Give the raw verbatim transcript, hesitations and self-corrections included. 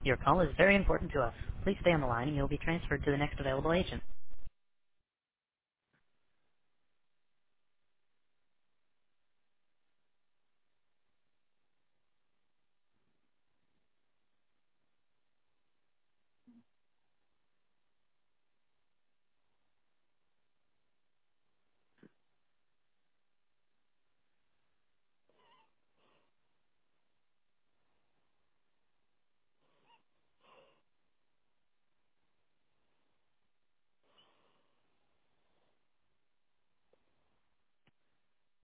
Your call is very important to us. Please stay on the line and you'll be transferred to the next available agent.